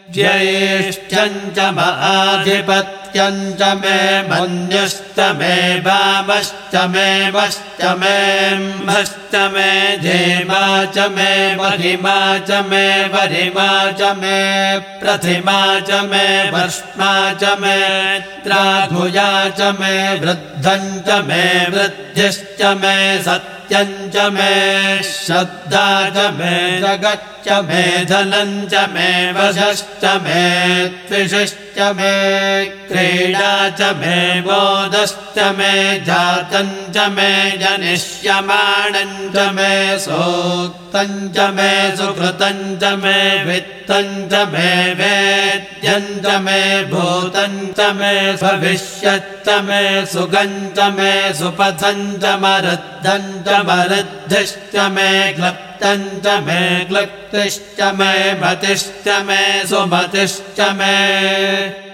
ज्येष्ठञ्च आधिपत्यञ्च मे मन्युश्च मे वामश्च मे वश्च मे म्भश्च मे धेमा च मे महिमा च मे वरिमा च मे प्रथिमा च मे वर्ष्मा च मे द्राघुया च मे वृद्धञ्च मे वृद्धिश्च मे सत्यञ्च मे श्रद्धा च मे जगच्च मे धनञ्च मे वशश्च मे त्विषश्च मे क्रीडा च मे बोधश्च मे जातञ्च मे जनिष्यमाणञ्च मे सूक्तञ्च मे सुकृतञ्च मे वित्तञ्च मे वेद्यञ्च मे भूतञ्च मे भविष्यच्च मे सुगञ्च मे सुपथञ्च मरुद्धञ्च मरुद्धिश्च मे क्लप्तञ्च मे क्लुप्तिश्च मे मतिश्च मे सुमतिश्च मे